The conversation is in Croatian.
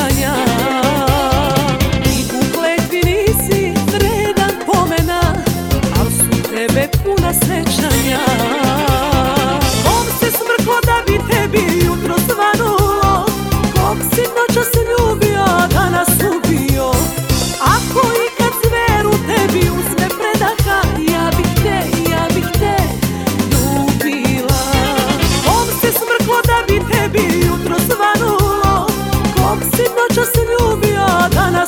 sjećanja. I u kletvi nisi vredan pomena, al su tebe puna sećanja. Kom se smrklo da bi tebi jutro zvanulo, kog si noćas ljubio, danas ubio. Ako ikad zver u tebi uzme predaha, ja bih te ljubila. Kom se smrklo da bi tebi jutro zvanulo, kog si noćas ljubio, danas